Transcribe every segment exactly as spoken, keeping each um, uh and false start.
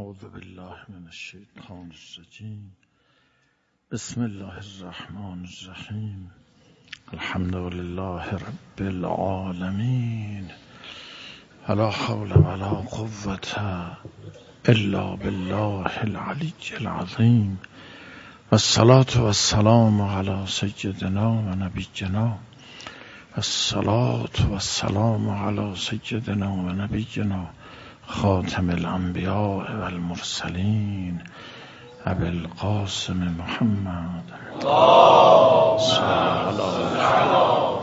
اعوذ بالله من الشیطان الرجیم. بسم الله الرحمن الرحیم. الحمد لله رب العالمین. ولا حول ولا قوة الا بالله العلی العظیم. والصلاة والسلام على سیدنا و نبینا. الصلاة والسلام على سیدنا و نبینا خاتم الانبیاء والمرسلین ابی القاسم محمد صلی الله علیه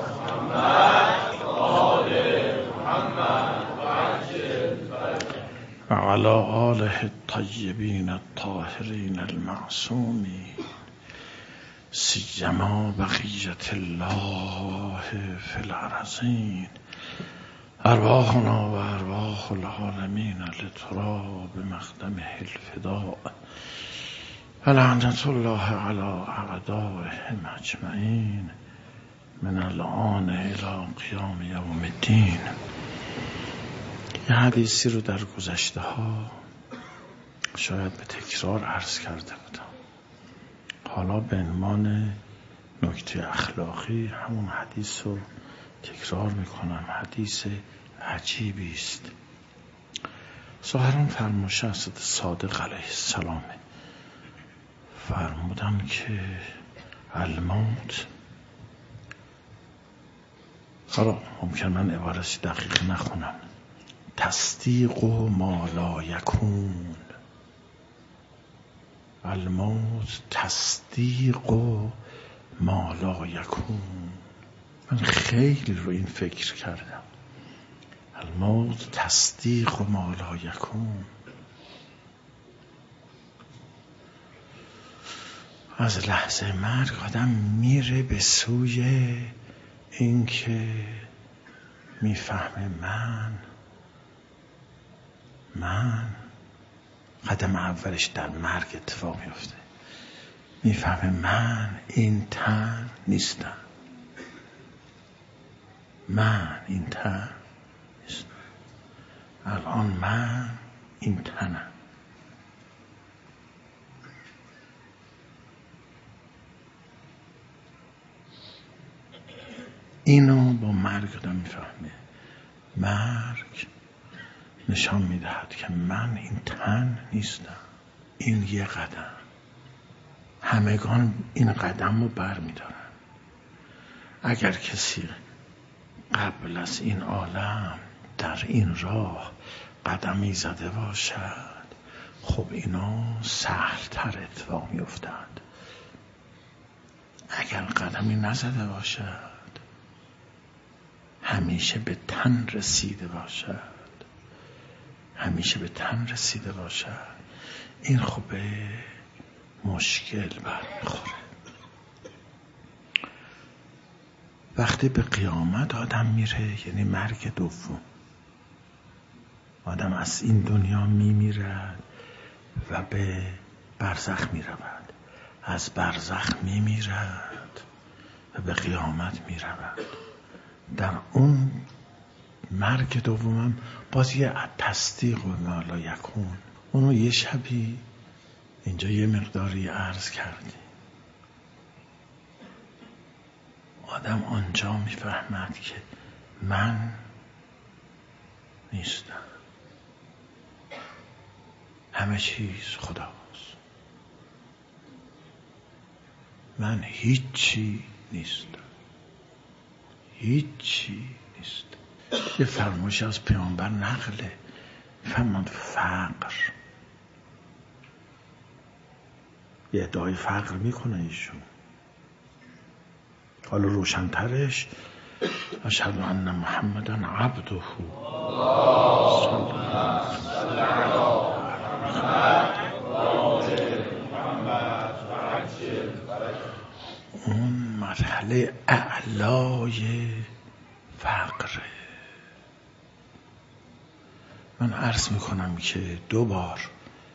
و علی آله الطیبین الطاهرین المعصومین سیما بقیة الله فی الارضین. ارواحنا و ارواح العالمین لترا بمقدمه الفداء و لعنت الله علی اعدائهم اجمعین من الآن الی قیام یوم الدین. یه حدیثی رو در گذشته ها شاید به تکرار عرض کرده بودم. حالا به عنوان نکته اخلاقی همون حدیث رو تکرار میکنم. حدیث عجیبی است. ظاهرا فرمایش حضرت صادق علیه السلام فرمودم که الموت، حالا ممکن من عبارتی دقیق نخونم، تصدیق و ما لا یکون. الموت تصدیق و ما لا یکون. من خیلی رو این فکر کردم. الموت تصدیق و ما لا یکون. از لحظه مرگ آدم میره به سوی این که میفهمه من من قدم اولش در مرگ اتفاق میفته. میفهمه من این تن نیستم. من این تن نیستم. الان من این تنم. اینو با مرگ آدم میفهمه. مرگ نشان میدهد که من این تن نیستم. این یه قدم. همگان این قدم رو بر میدارن. اگر کسی قبل از این عالم در این راه قدمی زده باشد، خب اینا سهل‌تر اتفاق میافتند. اگر قدمی نزده باشد، همیشه به تن رسیده باشد همیشه به تن رسیده باشد این خب به مشکل برمیخوره. وقتی به قیامت آدم میره، یعنی مرگ دوم، آدم از این دنیا میمیرد و به برزخ میرود. از برزخ میمیرد و به قیامت میرود. در اون مرگ دومم باز یه تصدیق و ما لا یکون. اونو یه شبی اینجا یه مقداری عرض کردیم. آدم آنجا میفهمد که من نیستم. همه چیز خداست. من هیچی نیستم. هیچی نیست. یه فرمایش از پیامبر نقله. فرمود فقر، یه ادعای فقر میکنه ایشون. حالا روشنترش اشهد ان محمدا عبده صلی الله اون مرحله اعلای فقره. من عرض میکنم که دو بار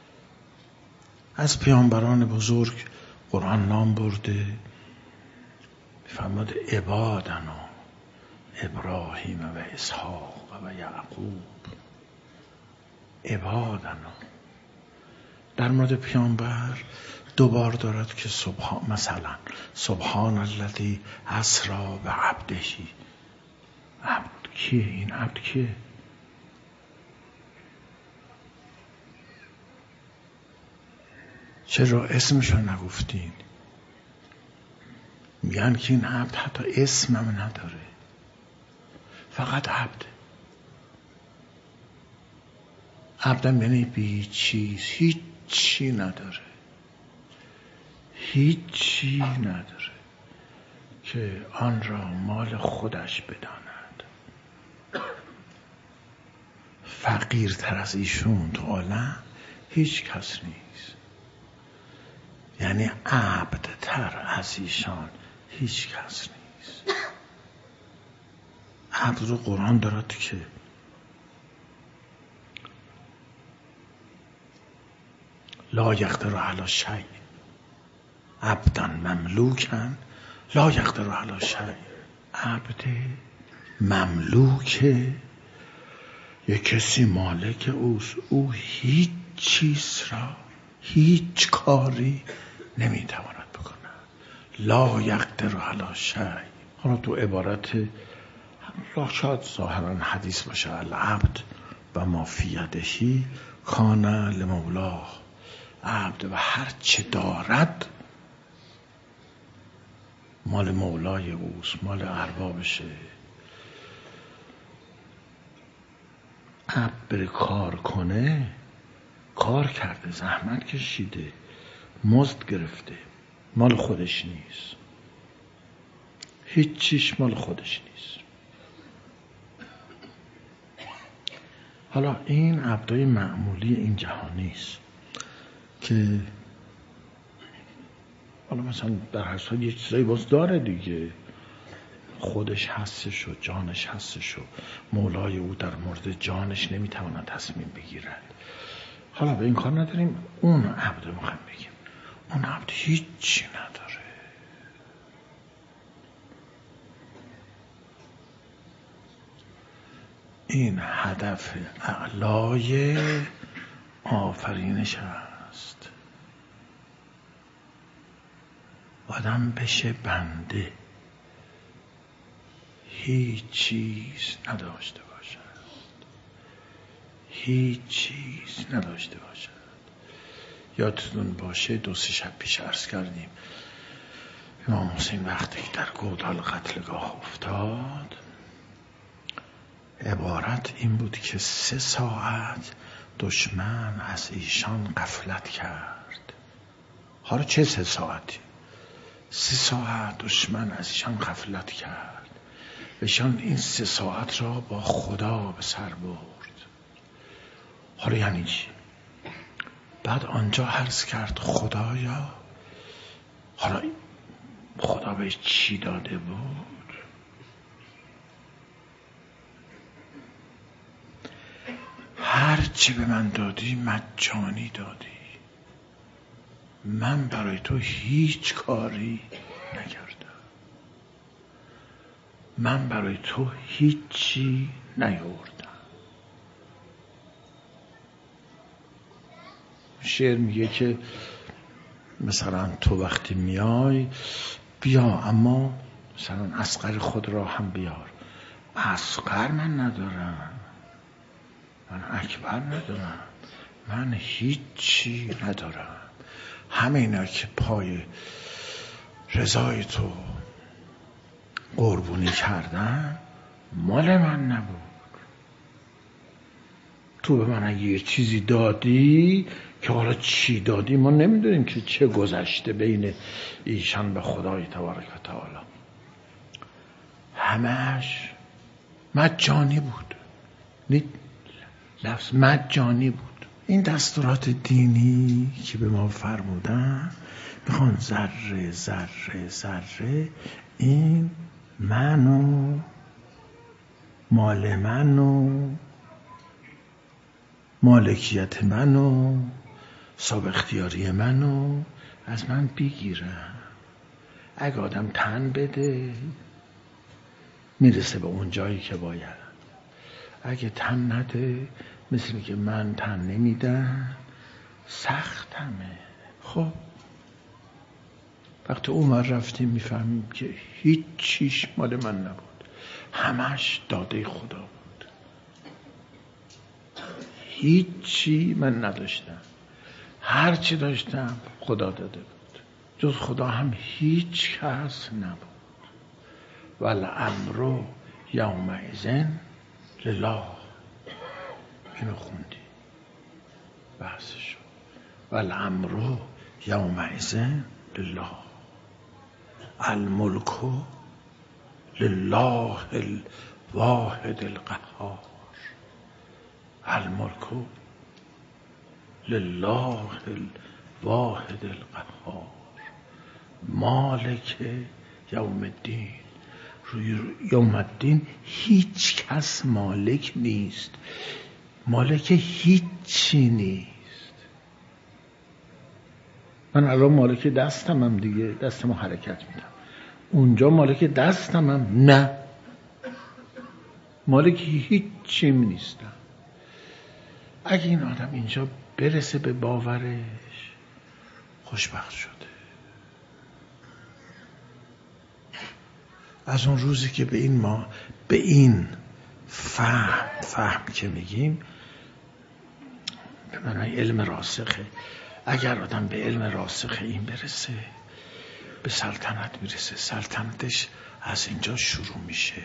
از پیامبران بزرگ قرآن نام برده. فرمود عبادنا ابراهیم و اسحاق و یعقوب. عبادنا در مورد پیامبر دوبار دارد که سبحان، مثلا سبحان الذی اسری بعبدهی. عبد کیه؟ این عبد کیه؟ چرا اسمشو نگفتین؟ میگن که این عبد حتی اسم هم نداره، فقط عبد. عبدم یعنی بی چیز، هیچی نداره، هیچی نداره که آن را مال خودش بداند. فقیرتر از ایشون تو عالم هیچ کس نیست، یعنی عبدتر از ایشان هیچ کس نیست. عبد رو قرآن دارد که لا یقدر علی شیء، عبدا مملوکا لا یقدر علی شیء. عبد مملوک یک کسی مالک اوست، او هیچ چیز را، هیچ کاری نمیتواند بکند. لا یقدر علی شیء. حالا تو عبارت شاید ظاهرا حدیث باشه، العبد و ما فی یدهی کان لمولاه. عبد و هر چه دارد مال مولای اوست، مال اربابشه. عبد بره کار کنه، کار کرده، زحمت کشیده، مزد گرفته، مال خودش نیست، هیچ چیش مال خودش نیست. حالا این عبدای معمولی این جهانی است که حالا مثلا در هر صورت یه چیزایی باز داره دیگه، خودش هستش و جانش هستش و مولای او در مورد جانش نمیتواند تصمیم بگیرد. حالا به این کار نداریم، اون عبد رو میخوایم بگیم. اون عبد هیچی نداره، این هدف اعلای آفرینش است، آدم بشه بنده، هیچ چیز نداشته باشد، هیچ چیز نداشته باشد. یادتون باشه دو سه شب پیش عرض کردیم امام حسین وقتی که در گودال قتلگاه افتاد، عبارت این بود که سه ساعت دشمن از ایشان غفلت کرد. حالا چه سه ساعتی؟ سه ساعت دشمن از ایشان غفلت کرد، ایشان این سه ساعت را با خدا به سر برد. حالا یعنی چی؟ بعد آنجا عرض کرد خدایا، حالا خدا بهش چی داده بود؟ هر چی به من دادی مجانی دادی، من برای تو هیچ کاری نکردم، من برای تو هیچی نیاوردم. شعر میگه که مثلا تو وقتی میای بیا، اما مثلا اصغر خود را هم بیار. اصغر من ندارم، من اکبر ندارم، من هیچی ندارم. همه اینا که پای رضای تو قربونی کردن مال من نبود. تو به من اگه یه چیزی دادی که حالا چی دادی ما نمیدونیم که چه گذشته بین ایشان به خدای تبارک و تعالی. همش مجانی بود، لفظ مجانی بود. این دستورات دینی که به ما فرمودن میخوان ذره ذره ذره این منو، مال منو، مالکیت منو، صاحب اختیاری منو از من بگیرن. اگه آدم تن بده میرسه به اون جایی که باید، اگه تن نده مثل که من تن نمیدم، سخت دستمه. خب وقتی عمر رفتیم میفهمیم که هیچ چیش مال من نبود، همش داده خدا بود. هیچ چی من نداشتم، هر چی داشتم خدا داده بود. جز خدا هم هیچ کس نبود. والامر یومئذ لله. اینو خوندی بحثشو. والامر یومئذ لله الملک لله الواحد القهار. الملک لله الواحد القهار مالک یوم الدین. یوم الدین هیچ کس مالک نیست، مالک هیچی نیست. من الان مالک دستمم دیگه، دستمو حرکت میدم. اونجا مالک دستمم نه، مالک هیچی نیستم. اگه این آدم اینجا برسه به باورش خوشبخت شده. از اون روزی که به این ما به این فهم فهم که میگیم به معنای علم راسخه، اگر آدم به علم راسخ این برسه به سلطنت میرسه. سلطنتش از اینجا شروع میشه.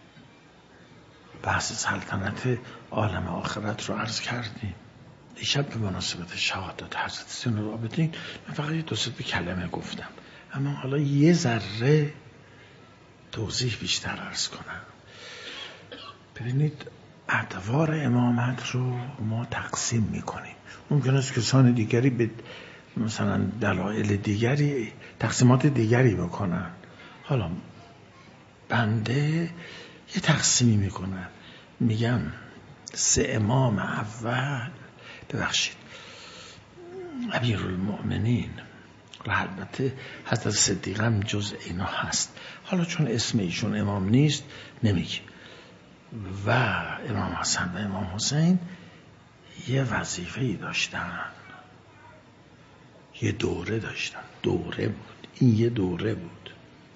بحث سلطنت عالم آخرت رو عرض کردیم دیشب به مناسبت شهادت حضرت زین العابدین. من فقط یه دو سه کلمه گفتم، اما حالا یه ذره توضیح بیشتر عرض کنم. ببینید ادوار امامت رو ما تقسیم میکنیم. ممکن است کسان دیگری به مثلا دلایل دیگری تقسیمات دیگری بکنن. حالا بنده یه تقسیمی میکنم، میگم سه امام اول، ببخشید امیرالمؤمنین، البته حضرت صدیق هم جز اینا هست، حالا چون اسم ایشون امام نیست نمیگیم، و امام حسن و امام حسین یه وظیفه‌ای داشتن، یه دوره داشتن، دوره بود، این یه دوره بود.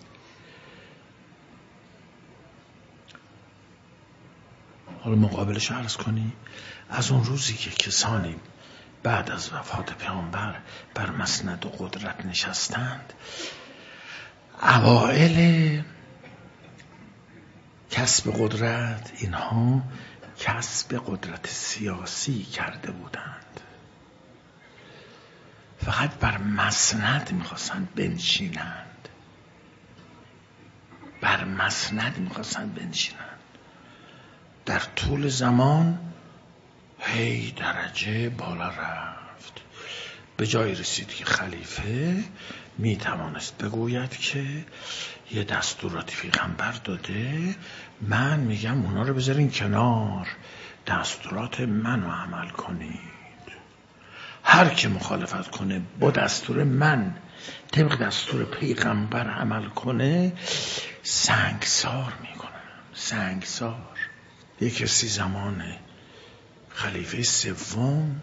حالا مقابلش عرض کنی از اون روزی که کسانی بعد از وفات پیامبر بر مسند و قدرت نشستند، اوائل کسب قدرت اینها کسب قدرت سیاسی کرده بودند، فقط بر مسند میخواستند بنشینند، بر مسند میخواستند بنشینند. در طول زمان هی درجه بالا رفت، به جای رسید که خلیفه می توانست بگوید که یه دستوراتی پیغمبر داده، من میگم اونا رو بذارین کنار، دستورات منو عمل کنید. هر که مخالفت کنه با دستور من طبق دستور پیغمبر عمل کنه سنگسار میکنم. سنگسار. یک کسی زمان خلیفه سوم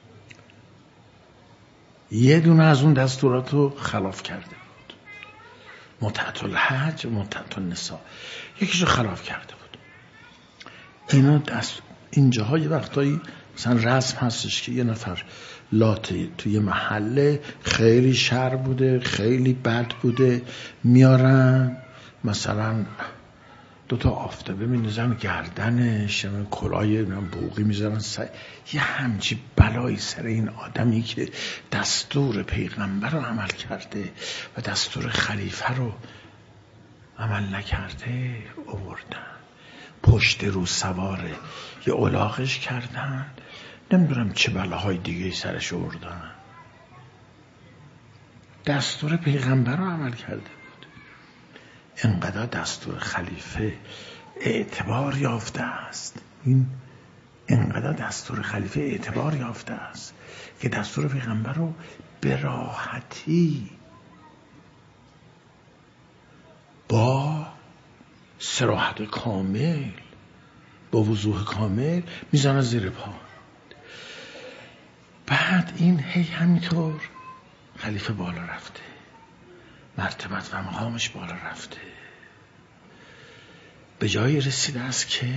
یه دونه از اون دستورات رو خلاف کرده بود، متعت الحج و متعت النساء، یکیشو خلاف کرده بود. اینا دست اینجاها یه وقتایی مثلا رسم هستش که یه نفر لاته توی محله خیلی شر بوده، خیلی بد بوده، میارن مثلا دوتا آفتابه می‌نزن گردنش، کلاه بوقی میذارن سر، یه همچی بلایی سر این آدمی که دستور پیغمبر رو عمل کرده و دستور خلیفه رو عمل نکرده آوردن، پشت رو سواره یه الاغش کردن، نمیدونم چه بلاهای دیگه سرش آوردن. دستور پیغمبر رو عمل کرده. انقدر دستور خلیفه اعتبار یافته است، این انقدر دستور خلیفه اعتبار یافته است که دستور پیغمبر رو به راحتی با صراحت کامل، با وضوح کامل میزنه زیر پا. بعد این هی همینطور خلیفه بالا رفته، مرتبت و مقامش بالا رفته، به جایی رسیده است که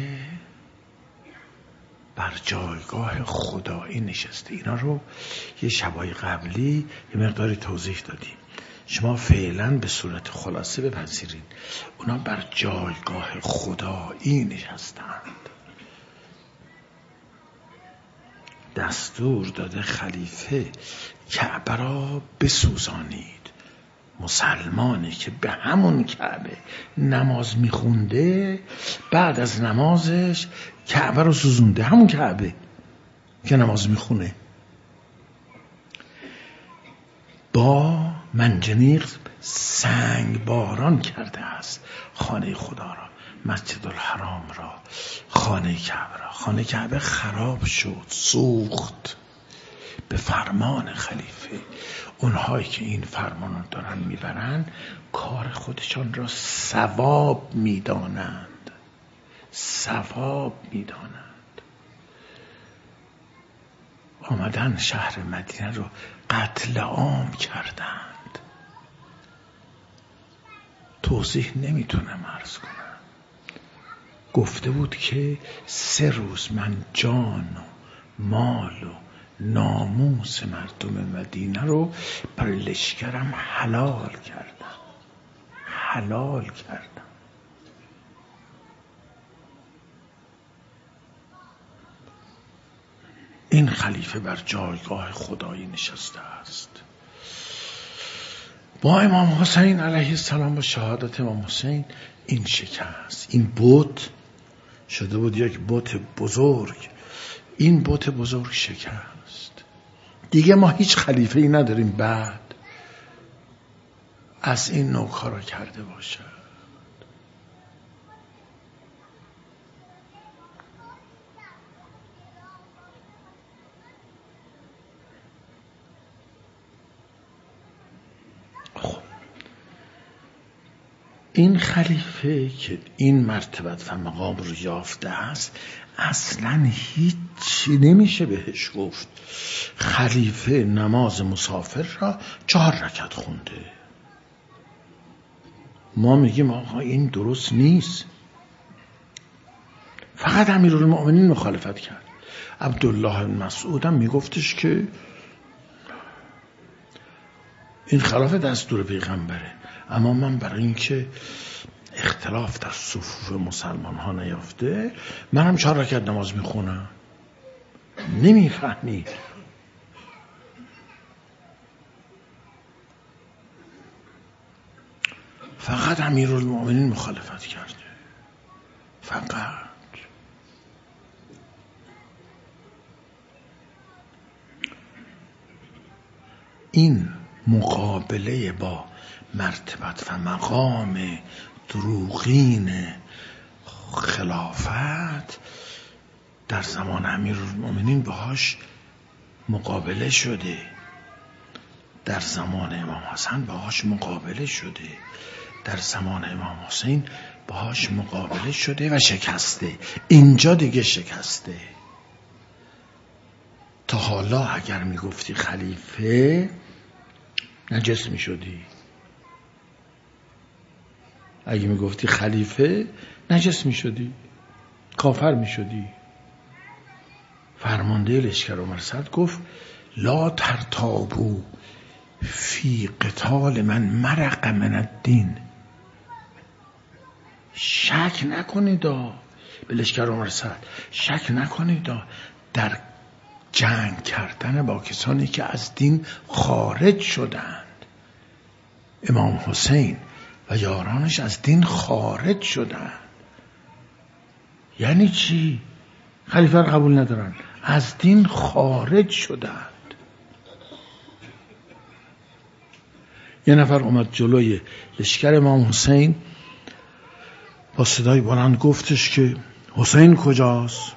بر جایگاه خدایی نشسته. اینا رو یه شبای قبلی یه مقداری توضیح دادیم، شما فعلا به صورت خلاصه بپذیرید. اونا بر جایگاه خدایی نشستند. دستور داده خلیفه کعبه را بسوزانید. مسلمانی که به همون کعبه نماز میخونده بعد از نمازش کعبه رو سوزونده، همون کعبه که نماز میخونه، با منجنیق سنگ باران کرده است خانه خدا را، مسجد الحرام را، خانه کعبه را. خانه کعبه خراب شد، سوخت به فرمان خلیفه. اونهایی که این فرمان رو دارن میبرن کار خودشان را ثواب میدانند، ثواب میدانند. آمدن شهر مدینه رو قتل عام کردند. توضیح نمیتونم عرض کنم. گفته بود که سه روز من جان و مال و ناموس مردم مدینه رو بر لشکرم حلال کردم، حلال کردم. این خلیفه بر جایگاه خدایی نشسته است. با امام حسین علیه السلام، با شهادت امام حسین این شکست. این بت شده بود یک بت بزرگ، این بت بزرگ شکست. دیگه ما هیچ خلیفه ای نداریم بعد از این نوع کارا کرده باشد. خب این خلیفه که این مرتبت و مقام رو یافته است اصلا هیچی نمیشه بهش گفت. خلیفه نماز مسافر را چهار رکعت خونده. ما میگیم آقا این درست نیست. فقط امیرالمؤمنین مخالفت کرد. عبدالله بن مسعود هم میگفتش که این خلاف دستور پیغمبره، اما من برای اینکه اختلاف در صفوف مسلمان ها نیافته منم چهار رکعت نماز میخونم. نمیفهمید. فقط امیرالمؤمنین مخالفت کرده، فقط. این مقابله با مرتبت و مقام دروغین خلافت در زمان امیرالمؤمنین باهاش مقابله شده، در زمان امام حسن باهاش مقابله شده، در زمان امام حسین باهاش مقابله شده و شکسته. اینجا دیگه شکسته. تا حالا اگر میگفتی خلیفه نجس میشدی، اگه میگفتی خلیفه نجس میشدی، کافر میشدی. فرمانده لشکر عمر سعد گفت لا ترتابو فی قتال من مرق من الدین. شک نکنید به لشکر عمر سعد، شک نکنید در جنگ کردن با کسانی که از دین خارج شدند. امام حسین و یارانش از دین خارج شدند. یعنی چی؟ خلیفه رو قبول ندارن، از دین خارج شدند. یه نفر اومد جلوی لشکر امام حسین با صدای بلند گفتش که حسین کجاست؟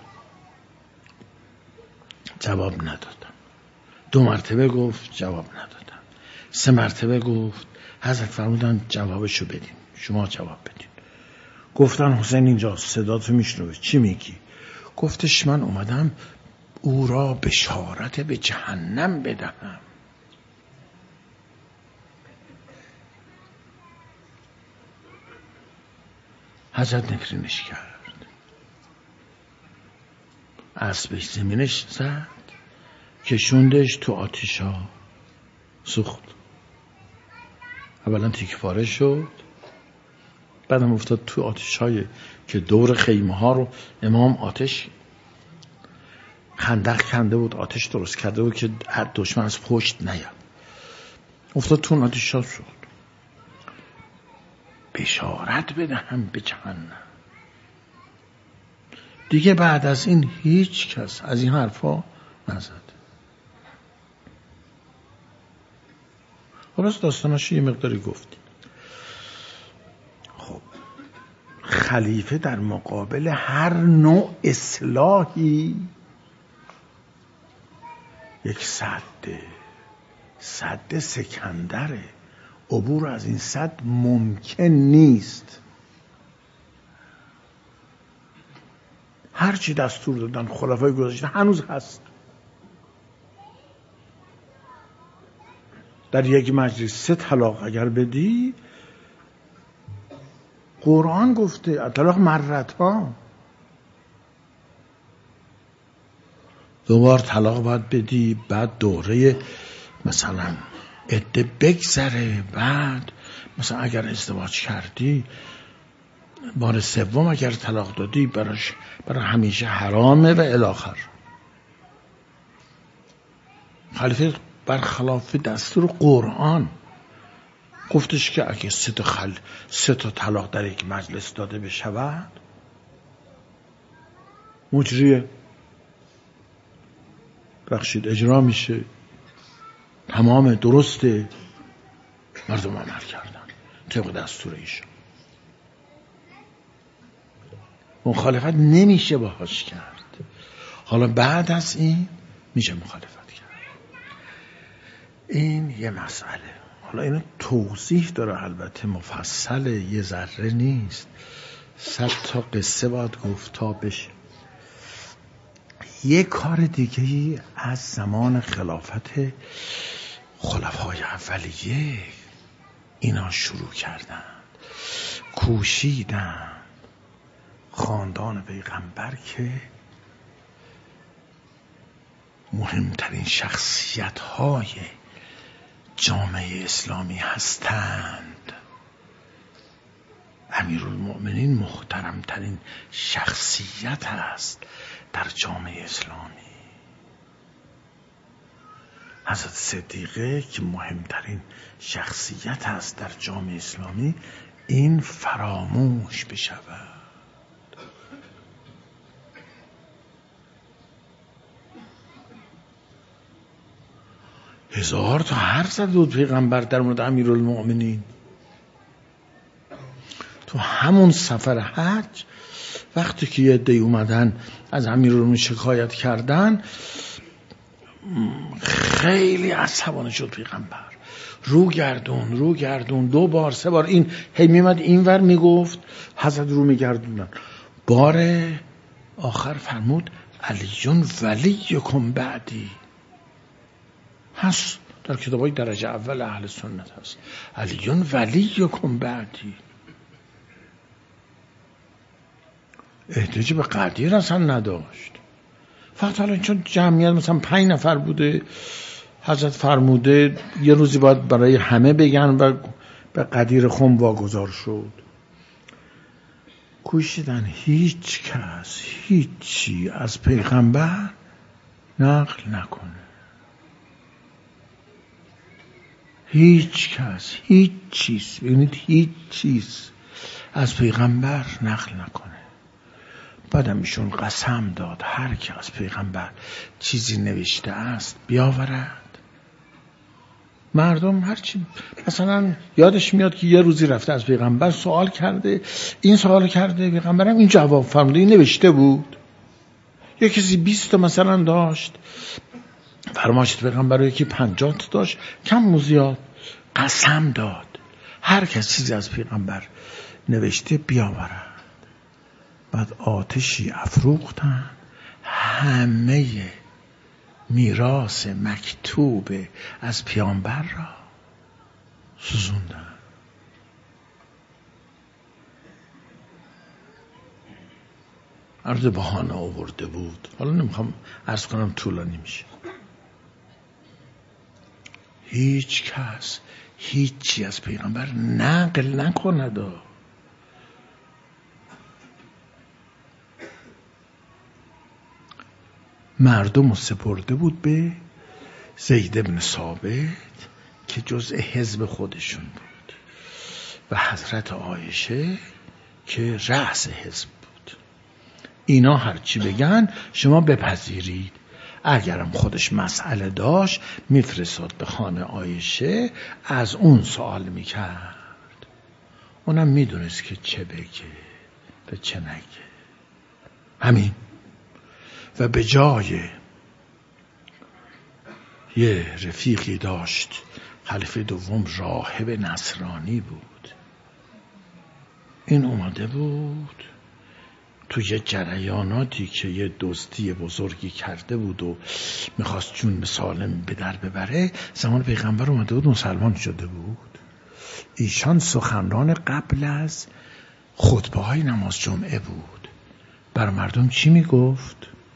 جواب ندادن. دو مرتبه گفت، جواب ندادن. سه مرتبه گفت، حضرت فرمودن جوابشو بدین، شما جواب بدین. گفتن حسین اینجا، صداتو میشنوه، چی میگی؟ گفتش من اومدم او را بشارت به جهنم بدهم. حضرت نفرینش کرد، اسبش زمینش زد، کشوندش تو آتیشا سوخت. اولا تیک پاره شد، بعدم افتاد تو آتیشای که دور خیمه ها رو امام آتش خندق کنده بود، آتش درست کرده بود که دشمن از پشت نیاد، افتاد تو آتیشا شد. بشارت بدهم به جهنم. دیگه بعد از این هیچ کس از این حرفا نزد. خب از داستانش یه مقداری گفتیم. خب خلیفه در مقابل هر نوع اصلاحی یک سد سد سکندره. عبور از این سد ممکن نیست. هرچی دستور دادن خلفای گذشته هنوز هست. در یک مجلس سه طلاق اگر بدی، قرآن گفته طلاق مرت ها، دوبار طلاق باید بدی، بعد دوره مثلا عده بگذره، بعد مثلا اگر ازدواج کردی بار سوم اگر طلاق دادی براش برای همیشه حرامه و الاخر. خلیفه برخلاف دستور قرآن گفتش که اگه سه تا خل سه تا طلاق در یک مجلس داده بشود مجریه، بخشید اجرا میشه، تمام درسته. مردم عمل کردن طبق دستور ایشون. مخالفت نمیشه باهاش کرد. حالا بعد از این میشه مخالفت کرد. این یه مسئله. حالا اینو توضیح داره، البته مفصل، یه ذره نیست، صد تا قصه باید گفت تا بشه. یه کار دیگه از زمان خلافت خلفای اولیه اینا شروع کردن، کوشیدن خاندان پیغمبر که مهمترین شخصیت های جامعه اسلامی هستند. امیرالمؤمنین محترمترین شخصیت است در جامعه اسلامی. حضرت صدیقه که مهمترین شخصیت است در جامعه اسلامی، این فراموش بشود. هزار تا حرف زد بود پیغمبر در مورد امیرالمؤمنین. تو همون سفر حج وقتی که یه عده‌ای اومدن از امیرالمؤمنین شکایت کردن، خیلی عصبانی شد پیغمبر، رو گردون رو گردون دو بار سه بار، این هی میمد این ور میگفت، حضرت رو میگردوندن. بار آخر فرمود علیون ولیکم بعدی. هست در کتابای درجه اول اهل سنت هست، علیون ولیکم بعدی. احتیاجی به قدیر اصلا نداشت. فقط حالا چون جمعیت مثلا پنج نفر بوده، حضرت فرموده یه روزی باید برای همه بگن و به قدیر خم واگذار شد. کوشیدن هیچ کس هیچی از پیغمبر نقل نکنه. هیچ کس هیچ چیز، ببینید هیچ چیز از پیغمبر نقل نکنه. بعدم ایشون قسم داد هر کی از پیغمبر چیزی نوشته است بیاورد. مردم هرچی مثلا یادش میاد که یه روزی رفته از پیغمبر سوال کرده، این سوال کرده، پیغمبرم این جواب فرموده، این نوشته بود. یه کسی بیست تا مثلا داشت، فرماشت پیغمبر یکی پنجاه تا داشت، کم و زیاد. قسم داد هر کس چیزی از پیغمبر نوشته بیاورد. بعد آتشی افروختن، همه میراث مکتوب از پیامبر را سوزوندن. عرض بهانه آورده بود، حالا نمیخوام عرض کنم طولانی میشه. هیچ کس هیچی از پیغمبر نقل نکند. مردم سپرده بود به زید بن ثابت که جزء حزب خودشون بود و حضرت عایشه که رأس حزب بود. اینا هرچی بگن شما بپذیرید. اگرم خودش مسئله داشت میفرستاد به خانه عایشه، از اون سوال میکرد. اونم میدونست که چه بگه به چه نگه. همین. و به جای یه رفیقی داشت، خلیفه دوم راهب نصرانی بود. این اومده بود تو یه جریاناتی که یه دزدی بزرگی کرده بود و میخواست جون سالم به در ببره. زمان پیغمبر اومده بود مسلمان شده بود. ایشان سخنران قبل از خطبه های نماز جمعه بود. بر مردم چی میگفت؟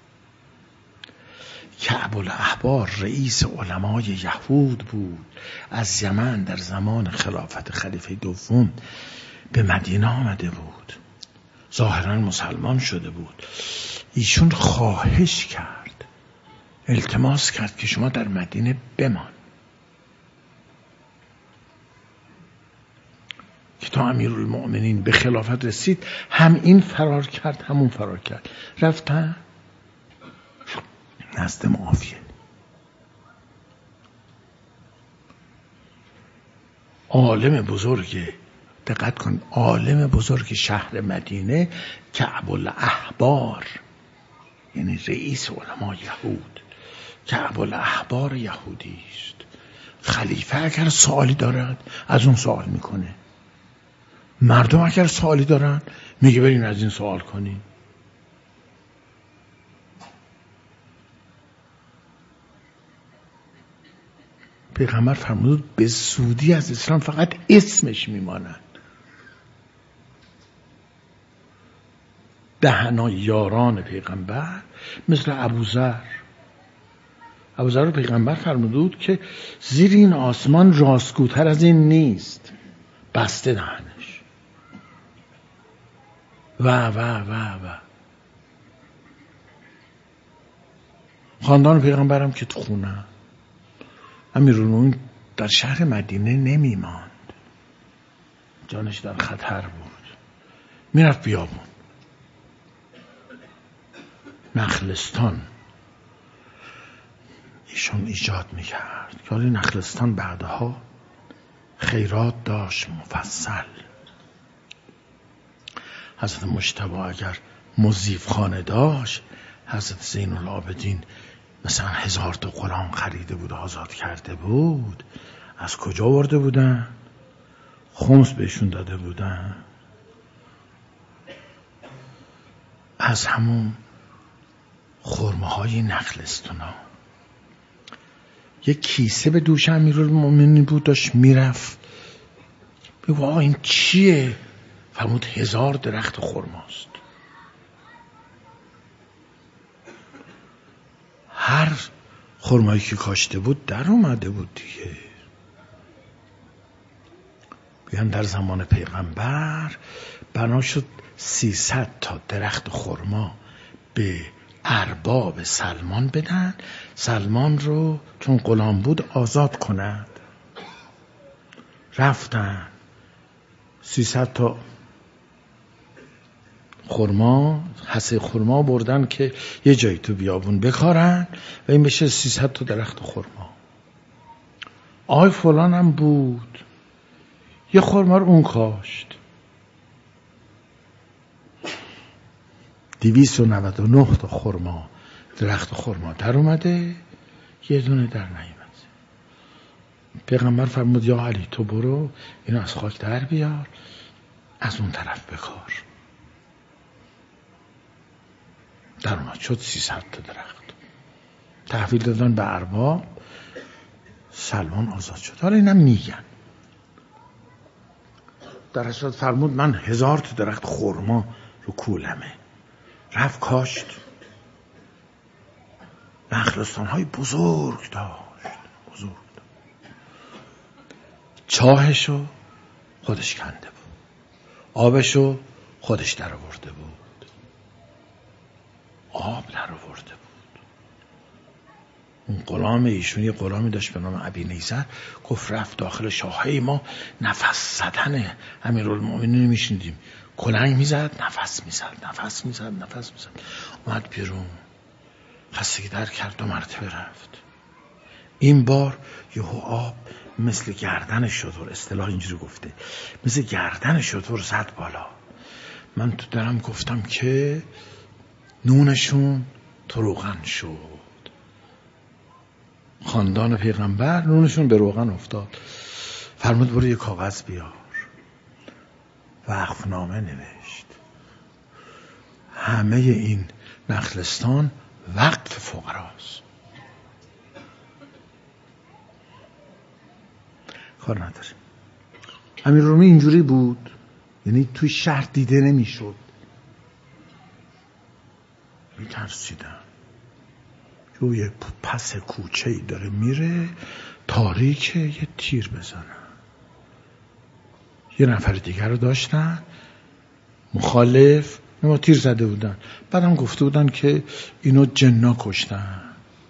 کعب الاحبار رئیس علمای یهود بود. از یمن در زمان خلافت خلیفه دوم به مدینه آمده بود. ظاهرا مسلمان شده بود. ایشون خواهش کرد، التماس کرد که شما در مدینه بمان، که تا امیرالمؤمنین به خلافت رسید هم این فرار کرد همون فرار کرد. رفتن نزد معاویه. عالم بزرگ، دقت کن، عالم بزرگ شهر مدینه کعب الاحبار، یعنی رئیس علمای یهود، کعب الاحبار یهودی است. خلیفه اگر سوالی دارد از اون سوال میکنه، مردم اگر سوالی دارن میگه برین از این سوال کنین. پیغمبر فرمود به زودی از اسلام فقط اسمش میماند. دهنای یاران پیغمبر مثل ابوذر. ابوذر رو پیغمبر فرمود که زیر این آسمان راستگوتر از این نیست، بسته دهنش. و و و و خاندان پیغمبرم که تو خونه، امیرالمومنین در شهر مدینه نمی ماند، جانش در خطر بود. میرفت بیابون نخلستان ایشون ایجاد میکرد که حالی نخلستان بعدها خیرات داشت مفصل. حضرت مجتبی اگر مضیف خانه داشت، حضرت زین العابدین مثلا هزار تا غلام خریده بود، آزاد کرده بود. از کجا آورده بودن؟ خمس بهشون داده بودن. از همون خرمه‌های نخلستونا. یک کیسه به دوش امیرالمومنین بود، داشت میرفت. بگو آقا این چیه؟ فرمود هزار درخت خرماست. هر خرمایی که کاشته بود در اومده بود دیگه. بیان در زمان پیغمبر بنا شد سیصد تا درخت خرما به ارباب سلمان بدن، سلمان رو چون غلام بود آزاد کنند. رفتن سیصد تا خرما، حصه خرما بردن که یه جایی تو بیابون بکارن و این بشه سیصد تا درخت خرما. آی فلان هم بود یه خرما رو اون کاشت، دویست و نود و نه تا خرما درخت خرما در اومده، یه دونه در نیامد. پیغمبر فرمود یا علی تو برو اینو از خاک در بیار، از اون طرف بکار. در اومد شد سیصد تا درخت تحویل دادن به ارباب، سلمان آزاد شد. حالا اینم میگن در اصل فرمود من هزار تا درخت خرما رو کولمه، رفت کاشت، نخلستان های بزرگ داشت، بزرگ داشت. چاهشو خودش کنده بود، آبشو خودش در آورده بود، آب در آورده بود. اون غلام ایشون یه غلامی داشت به نام ابی نیزر، گفت رفت داخل شاهه ما، نفس زدن امیرالمومنین میشنیدیم، کلنگ میزد، نفس میزد، نفس میزد، نفس میزد. اومد بیرون، خستگی در کرد، دو مرتبه رفت. این بار یهو آب مثل گردن شتر، اصطلاح اینجوری گفته، مثل گردن شتر زد بالا. من تو درم گفتم که نونشون تو روغن شد. خاندان پیغمبر نونشون به روغن افتاد. فرمود برو یه کاغذ بیار، وقفنامه نوشت، همه این نخلستان وقف فقراست. کار نداریم. امیرالمومنین اینجوری بود، یعنی توی شهر دیده نمیشد، میترسیدن. روی پس کوچه‌ای داره میره، تاریکه، یه تیر بزنن. یه نفر دیگر رو داشتن مخالف، اما تیر زده بودن. بعدم گفته بودن که اینو جنا کشتن.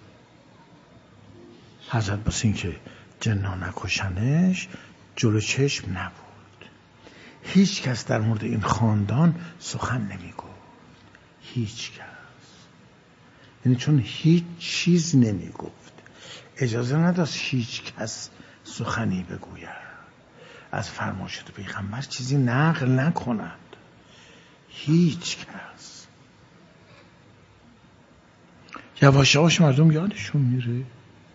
حضرت بس این که جنا نکشنش جلو چشم نبود. هیچ کس در مورد این خاندان سخن نمی گفت، هیچ کس، یعنی چون هیچ چیز نمی گفت اجازه نداشت هیچ کس سخنی بگوید، از فرمایشات پیغمبر چیزی نقل نکند، هیچ کس. یواش یواش مردم یادشون میره.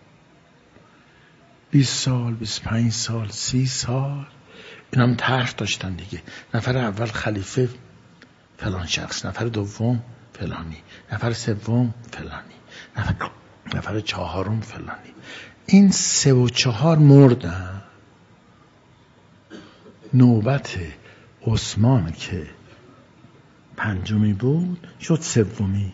بیست سال، بیست پنج سال، سی سال اینا هم طرح داشتن دیگه. نفر اول خلیفه فلان شخص، نفر دوم فلانی، نفر سوم فلانی، نفر, نفر چهارم فلانی. این سه و چهار مردن. نوبت عثمان که پنجمی بود شد سومی.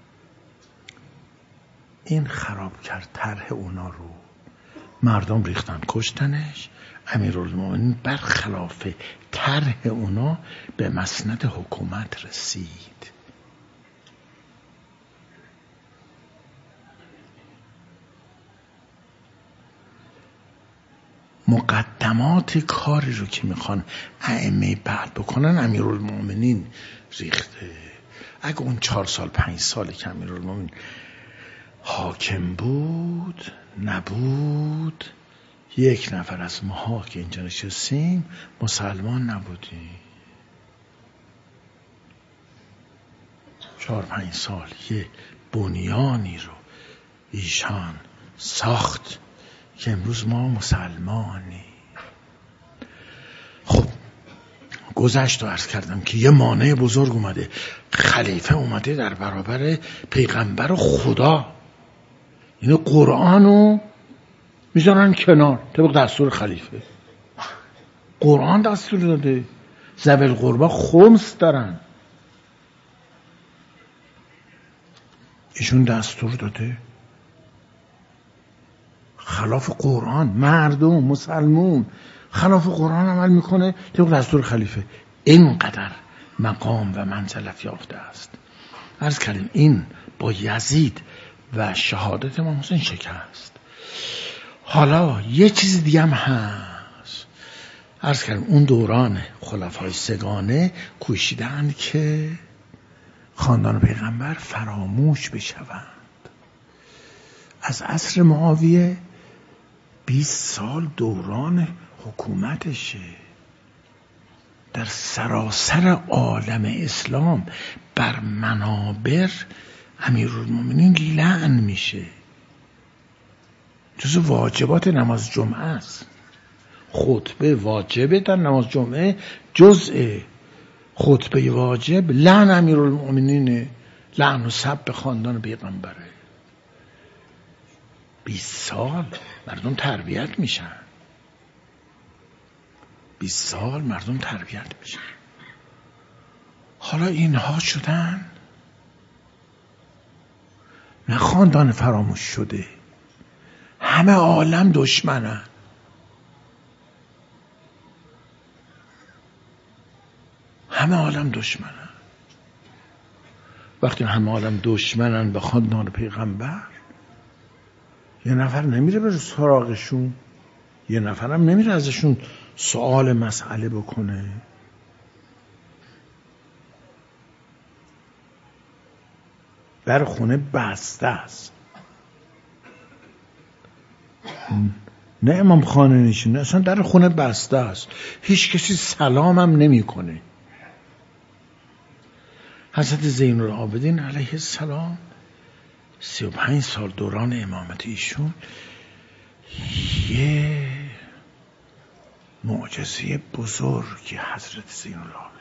این خراب کرد طرح اونا رو، مردم ریختن کشتنش. امیرالمومنین برخلاف طرح اونا به مسند حکومت رسید. مقدمات کاری رو که میخوان ائمه بعد بکنن امیرالمومنین ریخته. اگه اون چهار سال پنج سالی که امیرالمومنین حاکم بود نبود، یک نفر از ماها که اینجا نشستیم مسلمان نبودیم. چهار پنج سال یه بنیانی رو ایشان ساخت که امروز ما مسلمانی. خب گذشت و عرض کردم که یه مانع بزرگ اومده، خلیفه اومده در برابر پیغمبر و خدا. اینو قرآنو میذارن کنار طبق دستور خلیفه. قرآن دستور داده ذوی القربی خمس دارن، ایشون دستور داده خلاف قرآن. مردم مسلمون خلاف قرآن عمل میکنه طبق دستور خلیفه. اینقدر مقام و منزلت یافته است. عرض کردیم این با یزید و شهادت امام حسین شکست. حالا یه چیز دیگه هم هست. عرض کردیم اون دوران خلفای سگانه کوشیدند که خاندان پیغمبر فراموش بشوند. از عصر معاویه بیست سال دوران حکومتشه. در سراسر عالم اسلام بر منابر امیرالمومنین لعن میشه. جز واجبات نماز جمعه است. خطبه واجبه در نماز جمعه، جزء خطبه واجب لعن امیرالمومنینه، لعن و سب به خاندان پیغمبره. بیست سال مردم تربیت میشن، بیست سال مردم تربیت میشن. حالا اینها شدن نه خاندان فراموش شده، همه عالم دشمنن. همه عالم دشمنن. وقتی همه عالم دشمنن به خاندان پیغمبر، یه نفر نمیره بره سراغشون، یه نفرم نمیره ازشون سوال مسئله بکنه. در خونه بسته است. نه امام خانه نشینه، اصلا در خونه بسته است، هیچ کسی سلامم نمی کنه. حضرت زین العابدین علیه السلام سی و پنج سال دوران امامت ایشون یه معجزه بزرگی حضرت زین العابدین،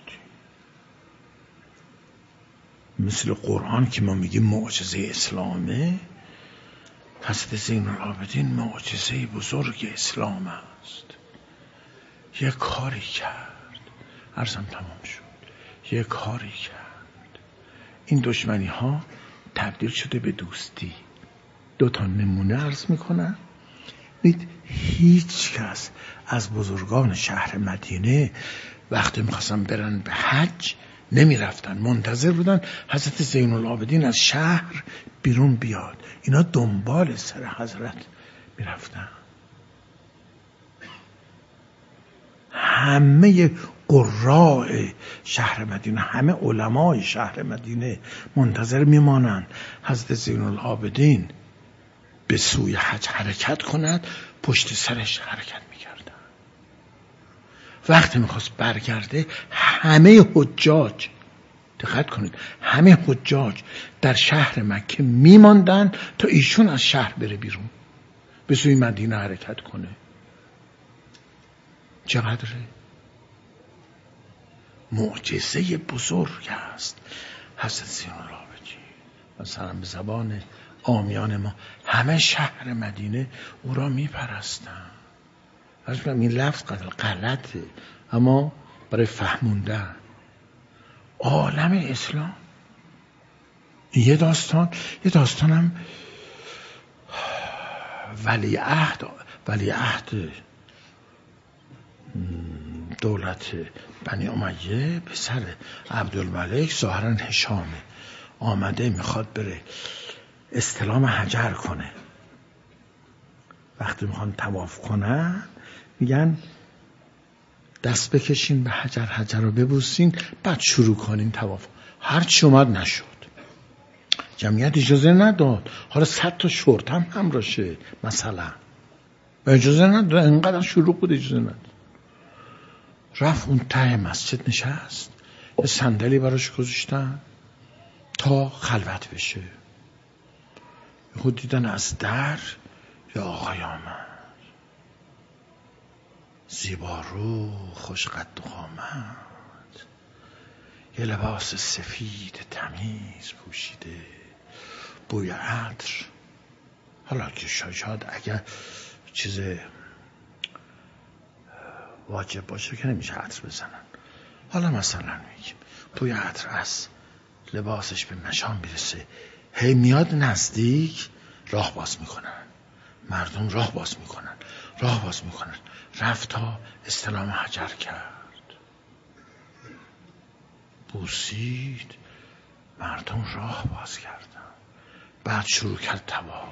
مثل قرآن که ما میگیم معجزه اسلامه، حضرت زین العابدین معجزه بزرگ اسلام است. یه کاری کرد، عرضم تمام شد، یه کاری کرد، این دشمنی ها تبدیل شده به دوستی. دو تا نمونه عرض میکنم. ببینید هیچ کس از بزرگان شهر مدینه وقتی میخواستن برن به حج نمیرفتن، منتظر بودن حضرت زین العابدین از شهر بیرون بیاد، اینا دنبال سر حضرت میرفتن. همه قراء شهر مدینه، همه علمای شهر مدینه منتظر میمانند حضرت زین العابدین به سوی حج حرکت کند، پشت سرش حرکت میکردن. وقتی میخواست برگرده همه حجاج، دقت کنید، همه حجاج در شهر مکه میماندن تا ایشون از شهر بره بیرون به سوی مدینه حرکت کنه. چقدره معجزه بزرگ است حضرت زین العابدین. مثلا به زبان عامیان ما همه شهر مدینه او را میپرستن. این لفظ غلطه اما برای فهموندن عالم اسلام. یه داستان یه داستانم ولیعهد ولیعهد دولت بنی امیه پسر عبدالملک ظاهرا هشامه، آمده میخواد بره استلام حجر کنه. وقتی میخوان طواف کنن میگن دست بکشین به حجر، حجر رو ببوسین، بعد شروع کنین طواف. هر چی اومد نشد، جمعیت اجازه نداد. حالا صد تا شرطه هم همراشه مثلا، و اجازه نداد، اینقدر شروع بود اجازه نداد. رفت اون ته مسجد نشست، یه صندلی براش گذاشتن تا خلوت بشه. خود دیدن از در یه آقای آمد، زیبا رو، خوش قد و قامت، یه لباس سفید تمیز پوشیده، بوی عطر. حالا که شاید اگر چیز واجب باشه که نمیشه عطر بزنن، حالا مثلا میگیم بوی عطر از لباسش به مشام میرسه. هی میاد نزدیک، راه باز میکنن، مردم راه باز میکنن، راه باز میکنن. رفت تا استلام حجر کرد، بوسید، مردم راه باز کردن، بعد شروع کرد طواف.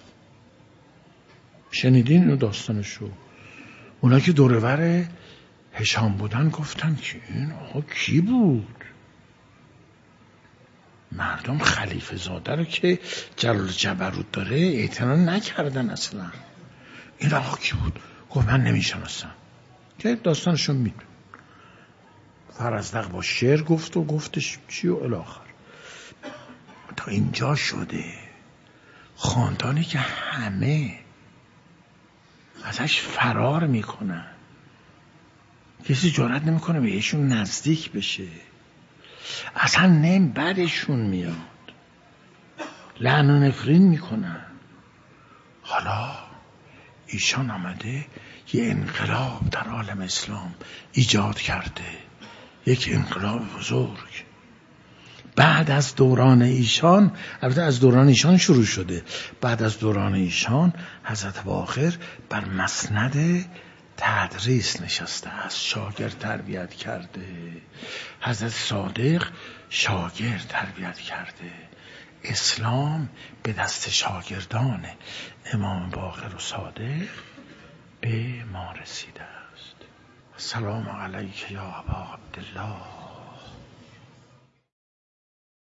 شنیدین اینو داستانشو؟ اونا که دورور هشام بودن گفتن که این آقا کی بود؟ مردم خلیفه زاده رو که جلال جبروت داره اعتنا نکردن اصلا. این آقا کی بود؟ گفت من نمیشناسم. که داستانشو میدون. فرزدق با شعر گفت و گفتش چی و الاخر. تا اینجا شده خاندانی که همه ازش فرار میکنن، کسی جرئت نمیکنه بهشون نزدیک بشه، اصلا نم بعدشون میاد، لعن و نفرین میکنن. حالا ایشان آمده یه انقلاب در عالم اسلام ایجاد کرده، یک انقلاب بزرگ. بعد از دوران ایشان، البته از دوران ایشان شروع شده، بعد از دوران ایشان حضرت باقر بر مسند تدریس نشسته است، شاگرد تربیت کرده. حضرت صادق شاگرد تربیت کرده. اسلام به دست شاگردان امام باقر و صادق به ما رسیده است. سلام علیک یا ابا عبدالله.